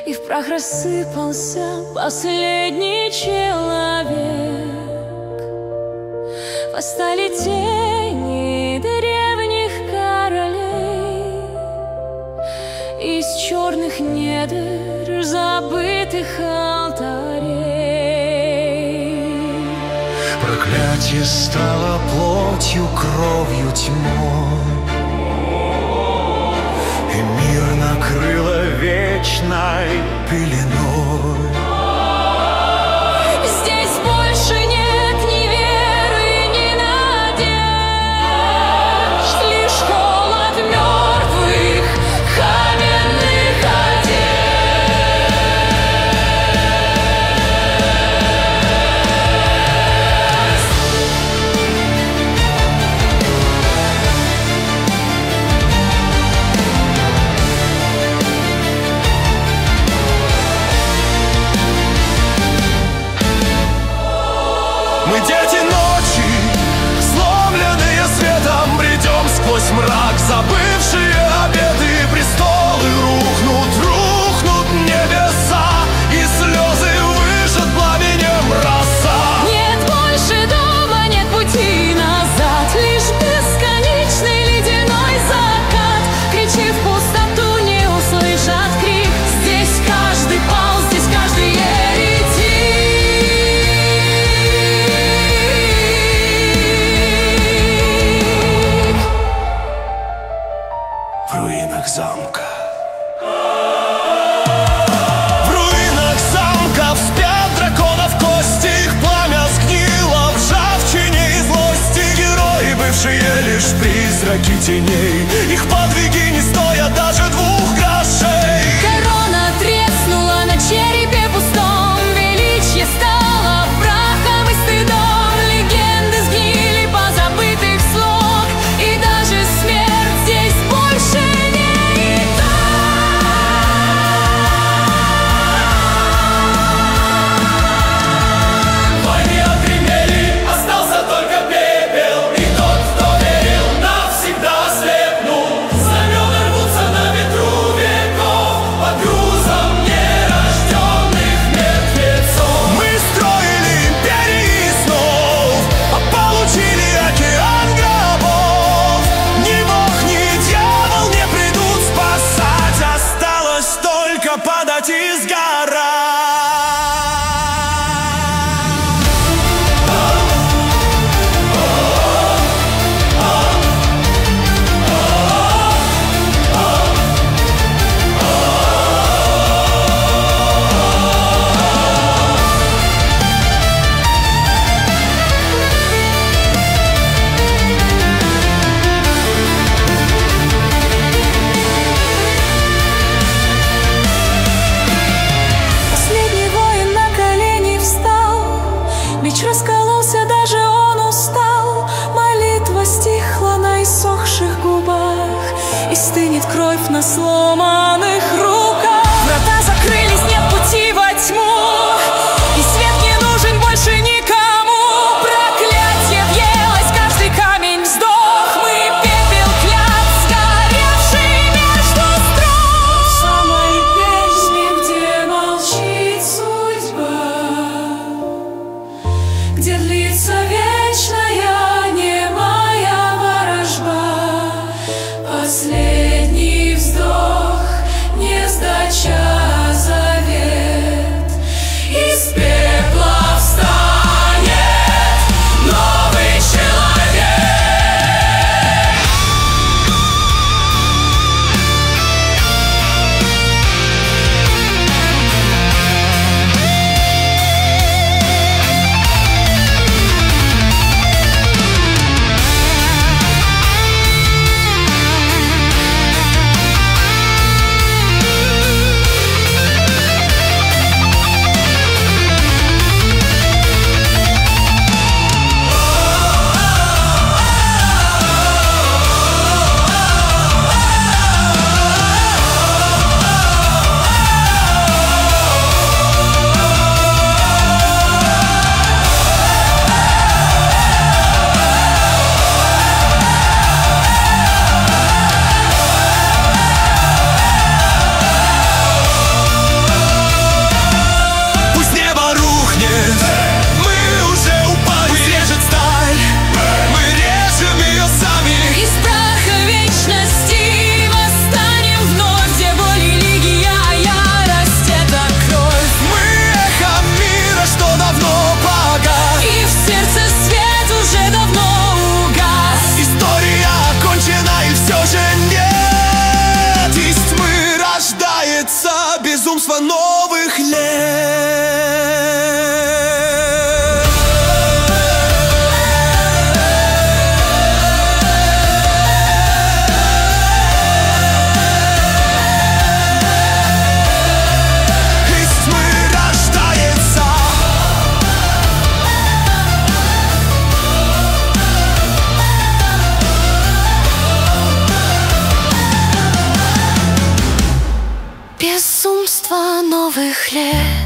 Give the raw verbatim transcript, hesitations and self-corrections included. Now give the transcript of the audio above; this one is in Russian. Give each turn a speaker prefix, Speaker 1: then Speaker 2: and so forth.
Speaker 1: и в прах рассыпался последний человек. Восстали тени древних королей из черных недр забытых алтарей.
Speaker 2: Проклятие стало плотью, кровью, тьмой, и мир накрыло вечной пеленой.
Speaker 1: Здесь больше нет ни веры, ни надежд, лишь холод мертвых каменных
Speaker 2: Мы дети ночи, сломленные светом, бредем сквозь мрак, забывшие обеты. Престолы рухнут, рухнут небеса, и слезы выжжет пламенем роса.
Speaker 1: Нет больше дома, нет пути назад, лишь бесконечный ледяной закат. Кричи в пустоту, не услышат крик. Здесь каждый пал, здесь каждый еретик.
Speaker 2: В руинах замка, в руинах замка спят драконов кости. Их пламя сгнило в ржавчине и злости. Герои, бывшие лишь призраки теней, их подвиги не стоят даже двух грошей.
Speaker 1: Корона треснула на черепе пустом, величье стало прахом и стыдом. Легенды сгнили позабытых слог, и даже смерть здесь больше не итог.
Speaker 2: Войны отгремели, остался только пепел, и тот, кто верил, навсегда слепнул.
Speaker 1: стекле.